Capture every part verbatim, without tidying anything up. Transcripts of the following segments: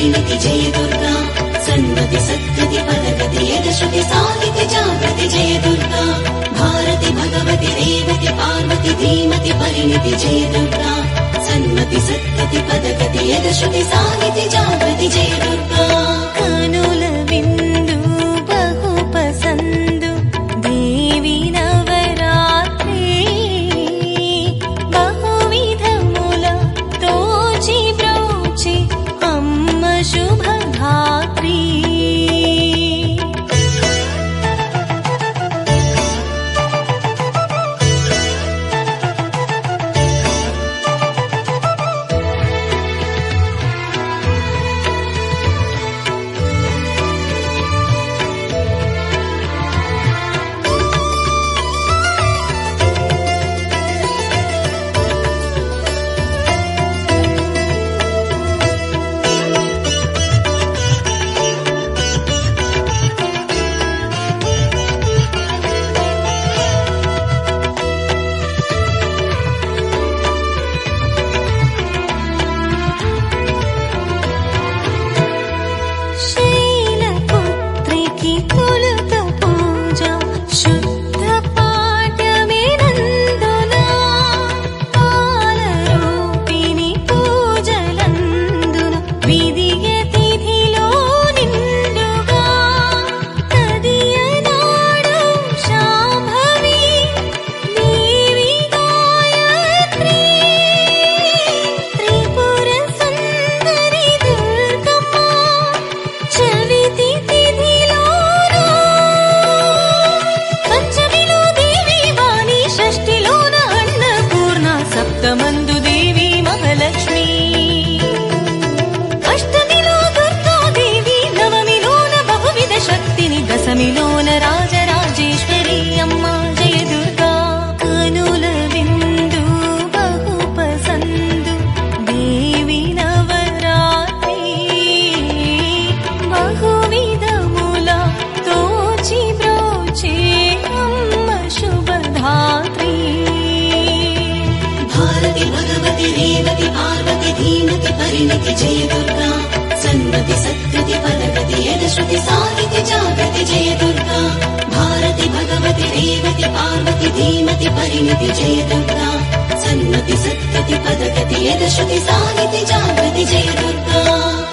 परिणति जय दुर्गा सन्मति सत्कृति पदगति यदश्रुति साहिति जागृति जय दुर्गा भारति भगवति रेवति पार्वती धीमति परिणति जय दुर्गा सन्मति सत्कृति पदगति यदश्रुति साहिति जागृति जय दुर्गा కనుల విందు బహు పసందు దేవి నవరాత్రి బహు విధముల తోచి బ్రోచి అమ్మ శుభధాత్రి సప్తమందు దేవి మహాలక్ష్మి అష్టమిలో దుర్గాదేవి నవమిలోన బహువిధ శక్తిని దశమిలోన రాజరాజేశ్వరి అమ్మ జయ దుర్గా కనుల విందు బహు పసందు దేవి నవరాత్రి బహువిధముల తోచి బ్రోచే అమ్మ శుభధాత్రి भारति भगवति रेवति पार्वती धीमति परिणति जय दुर्गा सन्मति सत्कृति पदगति यदश्रुति साहिति जागृति जय दुर्गा भारति भगवति रेवति पार्वती धीमति परिणति जय दुर्गा सन्मति सत्कृति पदगति यदश्रुति साहिति जागृति जय दुर्गा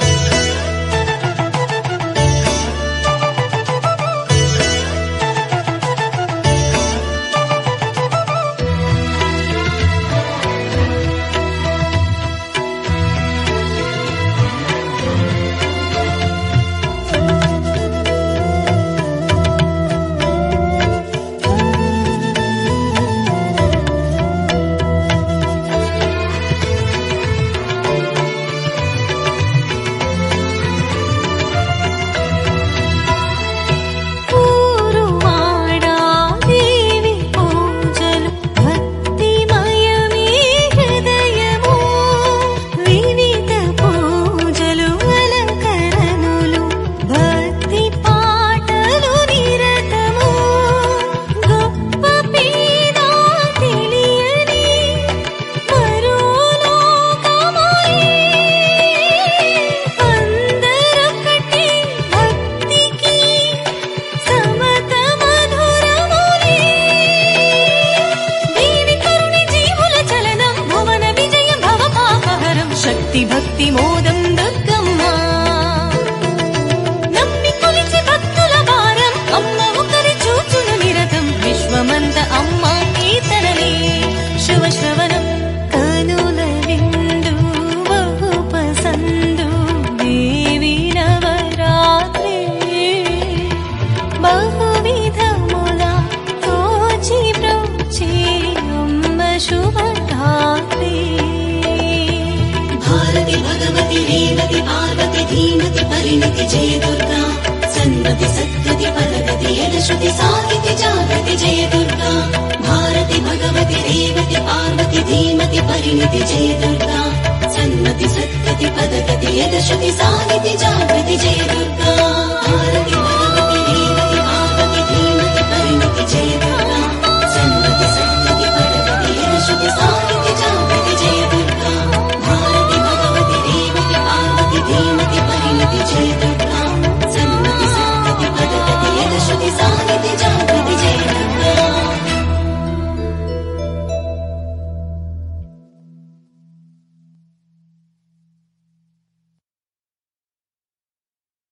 భక్తి మోదం దుర్గమ్మ నమ్మి కొలిచి భక్తుల భారం అమ్మ ఒకరి చూచును నిరతం విశ్వమంత అమ్మ కీర్తనలే శుభ శ్రవణం కనుల విందు బహు పసందు దేవి నవరాత్రి బహువిధముల తోచి బ్రోచి అమ్మ శుభధాత్రి भारति भगवति रेवति पार्वती धीमति परिणति जय दुर्गा सन्मति सत्कृति पदगति यदश्रुति साहिति जागृति जय दुर्गा भारति भगवति रेवति पार्वती धीमति परिणति जय दुर्गा सन्मति सत्कृति पदगति यदश्रुति साहिति जागृति जय दुर्गा